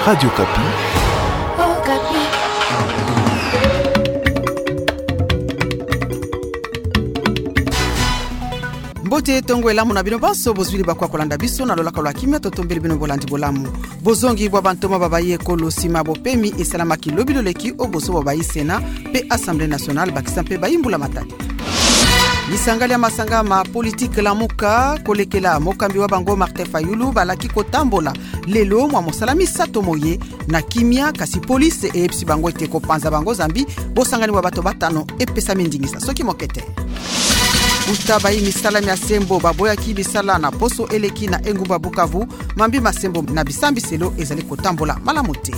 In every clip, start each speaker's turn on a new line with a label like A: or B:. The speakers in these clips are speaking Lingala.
A: Radio Kapi.
B: Oh, Kapi. Mbote tongo elamu na bino baso bozwili bakwa kolanda biso na lola kalwa kimia totombeli bino bolandi bolamu bozongi bwa bantoma babaye kolo sima bopemi esalamaki lobilo leki oboso babayi sena pe Assemblée nationale bakisa pe bayimbula matali lisangali ya masanga ma politique lamuka kolekela mokambi wa bango Martin Fayulu balaki kotambola lelo mwa mosalami sato moye na kimia kasi police epsi bango ete kopanza bango zambi bosangani wa bato batano epesa mindingisa soki mokete Utaba yi misala ya sembo baboya ki bisala na poso eleki na engumba Bukavu mambi masembo na bisambi selo ezali kotambola malamuti.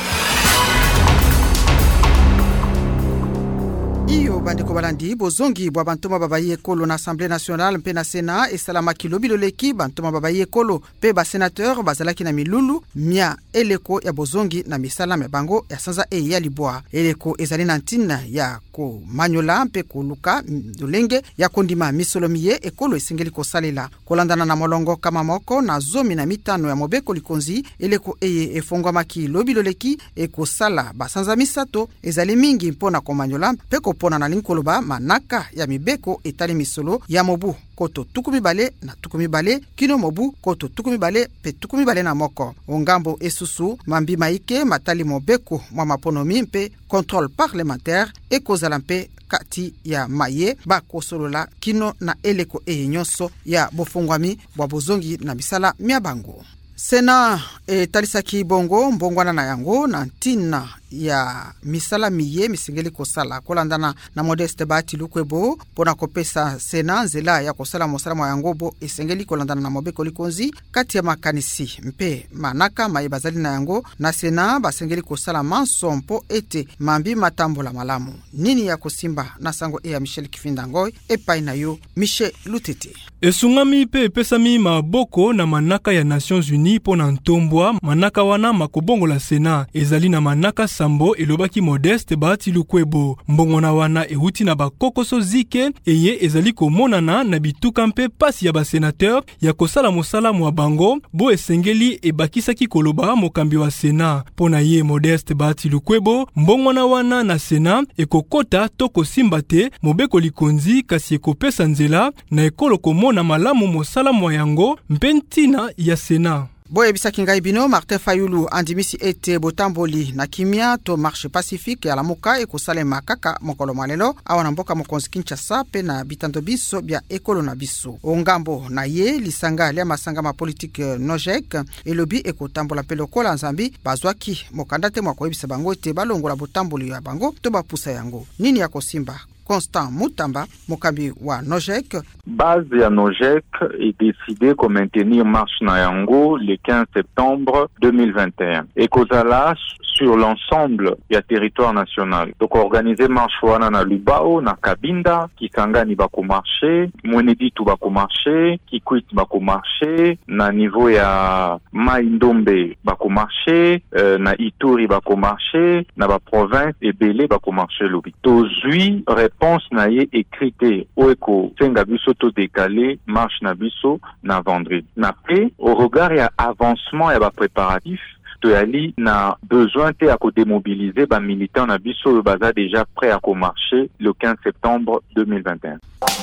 B: Iyo bandeko balandi bozongi bwa bantoma babaye kolo na Assemblée nationale mpe na Sénat esalama kilobilo leki bantoma babaye kolo pe ba sénateur bazalaki na milulu mia eleko ya bozongi na misala me bango ya sanza ya libwa eleko ezali na ntina ya ko manyola mpe koluka dolenge ya kondima misolomiye ekolo esengeli kosalela kolandana na molongo kama moko na zomi na mitano ya mobeko likonzi eleko efongwamaki lobilo leki ekosala basanza misato ezali mingi mpona komanyola mpe pona na linkoloba manaka ya mibeko etali misolo ya mobu koto tukumi bale na tukumi bale kino mobu koto tukumi bale pe tukumi bale na moko ongambo esusu mambi maike matali mobeko mwa maponomi mpe contrôle parlementaire ekozala mpe kati ya maye bakosolola kino na eleko nyonso ya bofongwami bwa bozongi na misala mia bango Sena talisaki bongo mbongwana na yango na ntina ya misala miye misengeli kosala kolandana na Modeste Bahati Lukwebo pona kopesa Sena nzela ya kosala mosala mwa yango bo esengeli kolandana na mobeko likonzi kati ya makanisi mpe manaka mayebazali na yango na Sena basengeli kosala mansompo ete mambi matambola malamu nini ya kosimba na sango ya Michel Kifindangoy epai na yo Michel Lutete
C: esungami pe epesami maboko na manaka ya Nations Unies pona ntombwa manaka wana makobongola Sena ezali na manaka sambo elobaki Modeste Bahati Lukwebo mbongona wana ehuti na bakokoso zike eye ezali komonana na bituka mpe pasi ya basenateur ya kosala mosala mwa bango bo esengeli ebakisaki koloba mokambi wa Sena pona ye Modeste Bahati Lukwebo mbongona wana na Sena ekokota to kosimba te mobeko likonzi kasi ekopesa nzela na ekolo komona malamu mosala mwa yango mpe ntina ya Sena.
B: Boye bisaki ngai bino Martin Fayulu andimisi ete botamboli na kimia to marche pacifique ya lamuka ekosalema kaka mokolo malelo awana mboka mokonzi Kinshasa pe na bitando biso bya ekolo na biso ongambo na ye lisanga lia masanga ma politique nojek elobi ekotambola pe lokola nzambi bazwaki mokandate mwa koyebisa bango ete balongola botamboli ya bango to bapusa yango nini ya kosimba Constant Mutamba, mokambi wa Nojek.
D: Base ya Nojek est décidé de maintenir marche na yango le 15 septembre 2021. Et kozala sur l'ensemble du territoire national. Donc organiser marche wana na Lubao, na Kabinda, Kisangani bako marché, Mweneditu bako marché, Kikwit bako marché, na niveau ya Maindombe bako marché, na Ituri bako marché, na ba province et Belé bako marché lobi. Tozui réponse na ye écrite oeko senga biso to décalé marche na biso na vendredi. Na pe au regard ya avancement ya ba préparatif toyali na besoin te à démobiliser ba militants na biso baza déjà prêt à marcher le 15 septembre 2021.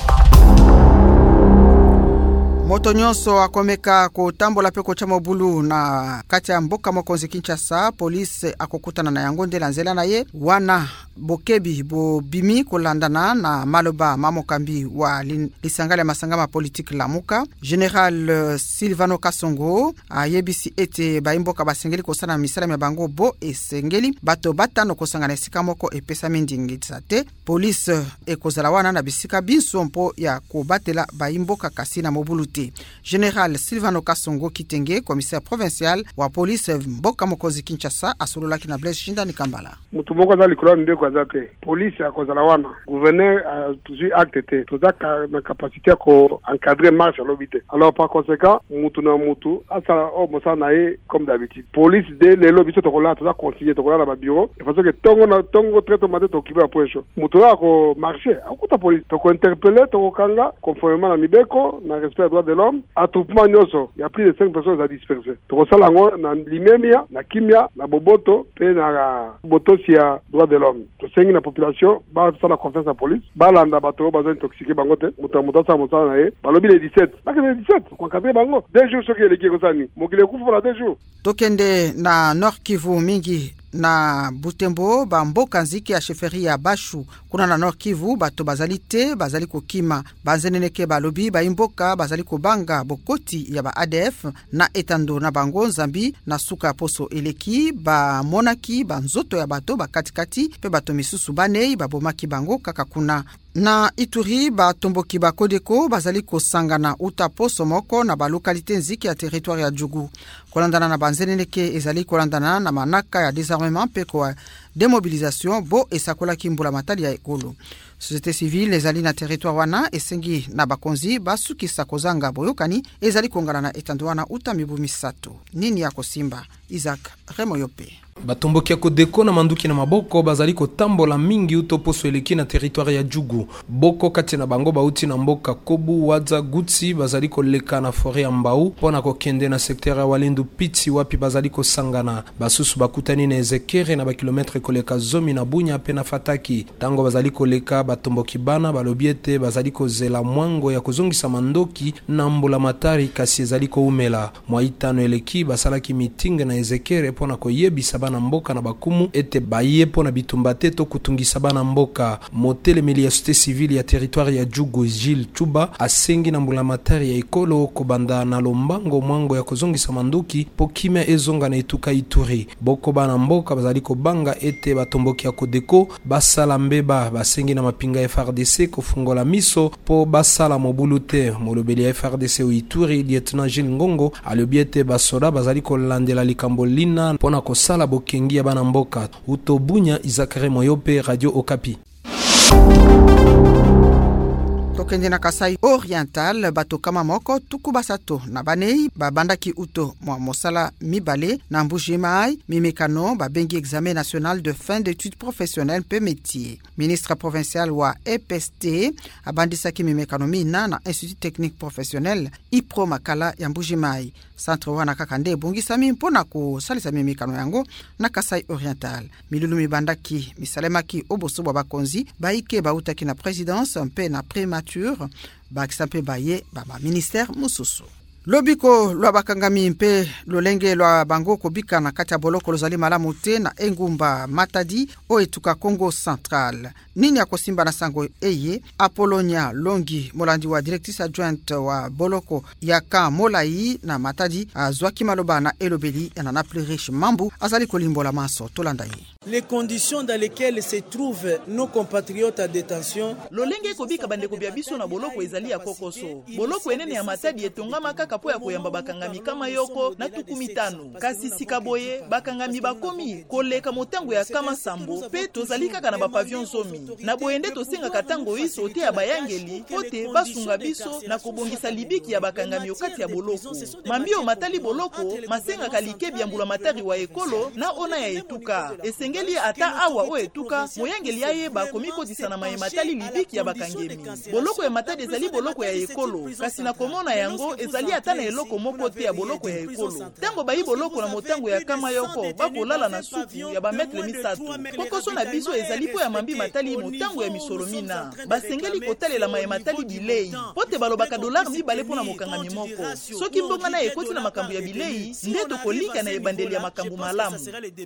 B: Moto nyonso akomeka kotambola pe kocha mobulu na kati ya mboka mokonzi Kinshasa police akokutana na yango ndela nzela na ye wana bokebi bo bimi kolandana na maloba mamokambi wa lisangala masangama politique lamuka General Silvano Kasongo ayebisi ete baimboka basengeli kosana misala ya bango bo esengeli bato batano kosangana esika moko epesa mindingitsa te police ekozala wana na bisika binso mpo ya kobatela baimboka kasi na mobulu te General Silvano Kasongo Kitenge commissaire provincial wa police mboka mokonzi Kinshasa asololaki na Blaise Shindani Kambala
E: mutu moko za likolo ndeko azate police akozala wana gouverneur a toujours acte te tozaka na capacité ko encadrer marche lobité alors par conséquent mutu na mutu asa o mosa na ye comme d'habitude police de le lobité to kola toza continuer to kola na ba bureau de façon que tongo traitement de to kiba pocho mutu ko marcher akuta police to ko interpeller to ko kanga conformément na mibeko na respect droit de l'homme, attroupement nyoso, il y a plus de 5 personnes à disperser. Donc ça lango na limemia, na kimia, na boboto, pe na boto sia droit de l'homme. To sengi na population, ba ça la confiance à police, ba landa bato ba intoxiqué bangote, muta sa na e, ba lobi le 17. Ba que le 17, ko cadrer bango. 2 jours soki eleki ko sani, mo kile kufu la 2 jours.
B: Tokende na Nord Kivu mingi na Butembo ba mboka nziki ya sheferi ya Bashu kuna na Nord Kivu bato bazali te bazali kokima banzeneneke balobi ba imboka bazali kobanga bokoti ya ba ADF na etando na bango Nzambi na suka poso eleki ba monaki ba nzoto ya bato ba katikati pe bato misusu banei babomaki bango kaka kuna. Na Ituri ba tomboki ba Kodeko bazali kosangana uta poso moko na ba lokalite nziki ya territoire ya Djugu. Kolandana na banzeneneke ezali kolandana na manaka ya désarmement pe ko démobilisation bo esakola kimbula matali ya ekolo. Société civile ezali na territoire wana esengi na bakonzi basukisa kozanga boyokani ezali kongana na etando wana uta mibu misato. Nini ya kosimba Isaac Remoyope.
A: Batomboki ya Kodeko na manduki na maboko bazali kotambola mingi utoposo eleki na territoire ya Djugu. Boko kati na bango bauti na mboka Kobu, Wadza, Gutsi bazali koleka na forêt ya Mbau pona kokende na secteur ya Walendu Pitsi wapi bazali kosangana. Basusu bakutani na Ezekere na bakilometre koleka Zomi na Bunya pe na Fataki. Tango bazali koleka batomboki bana balobiete bazali kozela mwango ya kozongisa mandoki na Mbula Matari kasi ezali koumela. Mwaitano eleki basalaki meeting na Ezekere pona koyebisa na mboka na bakumu ete baye pona bitumbate to kutungisa bana mboka. Motele meli ya société civile ya territoire ya Djugu Gilles Chuba asengi na Mbula Matari ya ekolo kobanda na lombango mwango ya kozongisa mandoki po kimia ezonga na etuka Ituri. Boko bana mboka bazali kobanga ete batomboki ya Kodeko basala mbeba basengi na mapinga FRDC kofungola miso po basala mobulu te. Molobeli ya FRDC o Ituri lieutenant Gilles Ngongo alobiete basoda bazali kolandela likambo lina pona kosala bokengia bana mboka. Uto Bunya, Izakare Moyope, Radio Okapi.
B: Tokende na Kasai Oriental bato kama moko tukubasato na banei babandaki uto mwa mosala mibale na Mbuji-Mayi mimekano babengi examen national de fin d'études professionnelles pe métier. Ministre provincial wa EPST abandisaki mimekano mina na Institut Technique Professionnel IPRO Makala ya Mbuji-Mayi. Centre wana kakande bungisami mpona kosalisa mimekano yango na Kasai Oriental. Milulu mibandaki misalemaki obosobwa bakonzi baike bautaki na présidence mpe na primature bakisampe baye baba ministère mususu. Lobiko lwa bakangami mpe lolenge lwa bango kobika na kati ya boloko lozali malamu te na engumba Matadi o etuka Congo Central. Nini ya kosimba na sango eye Apolonia Longi molandi wa directrice adjointe wa boloko ya ka Molai na Matadi azwaki maloba na elobeli ya na plus riche Mambu azali kolimbola maso tolanda ye.
F: Les conditions dans lesquelles se trouvent nos compatriotes à détention.
G: Lolenge kobika bandeko bya biso na boloko ezali ya kokoso. Boloko enene ya Matadi etongama kaka po ya koyamba bakangami kama yoko na tukumitano. Kasi sikaboye bakangami bakomi koleka motango ya kama sambo pe tozali kaka na bapavion zomi. Na boyende tosenga katango iso te ya bayangeli pote basunga biso na kobongisa libiki ya bakangami okati ya boloko. Mambio matali boloko masenga kalike bya Mbula Matari wa ekolo na ona ya etuka. Esengeli ata awa o etuka moyangeli yaye bakomiko disana maye matali libiki ya bakangemi. Boloko ya Matadi ezali boloko ya ekolo kasi na komona yango ezali ata na eloko moko te ya boloko ya ekolo. Tango bayi boloko na motango ya kama yoko bakolala na suku ya bametre misato. Kokoso na biso ezali po ya mambi matali motango ya misolomina. Basengeli kotalela maye matali bilei. Pote balobaka dollar mibale pona mokangami moko. Soki mbonga na ekoti na makambu ya bilei ndeto kolika na ebandeli ya makambu malamu.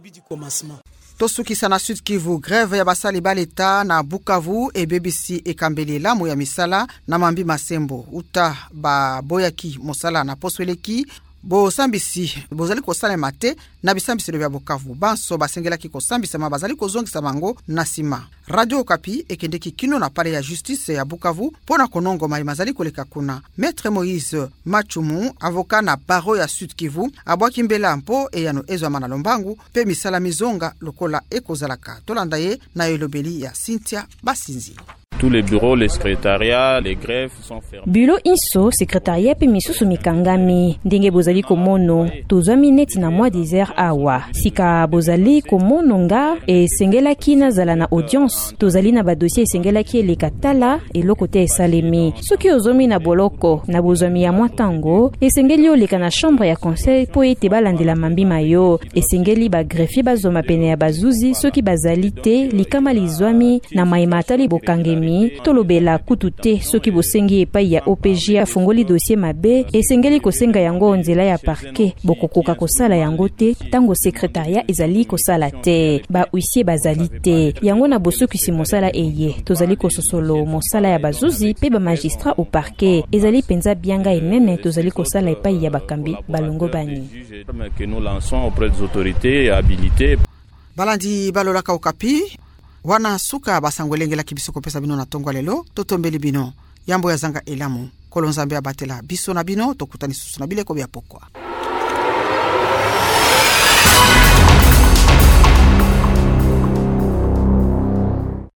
B: Tosukisa na Sud Kivu grève ya basali baleta na Bukavu e BBC ekambeli lamu ya misala na mambi masembo uta ba boyaki mosala na posweleki bo sambisi bozali kosala mate na bisambisi bya Bukavu banso basengelaki kosambisa bazali kozongisa mango na sima. Radio Okapi ekendeki kino na pale ya justice ya Bukavu pona konongo mai mazali koleka kuna. Maître Moïse Machumu avocat na baro ya Sud Kivu abwaki mbela mpo eyano ezwa mana lombangu pe misala mizonga lokola ekozalaka. Tolanda ye na elobeli ya Cynthia Basinzi.
H: tous les bureaux, les secrétariats, les greffes sont fermés.
I: Bureau inso, secrétariat pe misusu mikangami. Ndenge bozali komono, tozwami neti na mwa désert awa. Sika bozali komono nga e sengela kina zala na audience. Tozali na ba dossier sengela ki eleka tala eloko te esalemi. Soki ozomi na boloko na bozwami ya mwa tango, esengeli oleka na chambre ya conseil po ete balandela mambima yo. Esengeli ba greffier bazoma pene ya bazuzi soki bazali te likama lizwami na maimatali bokangemi tolobela kutu te soki bosengi epai ya OPG afungoli dossier mabe esengeli kosenga yango nzela ya parquet bokokoka kosala yango te tango secrétariat ezali kosala te ba huissier bazali te yango na bosokisi mosala eye tozali kososolo mosala ya bazuzi pe ba magistrat au parquet ezali penza bianga enene tozali kosala epai ya bakambi balongo bani
H: que nous lançons auprès des autorités habilitées.
B: Balandi balolaka okapi wana suka basangolengela kibiso kopesa bino na tongo lelo totombeli bino yambo ya zanga elamu kolonzambe abatela biso na bino tokutani susu na bileko bya pokwa.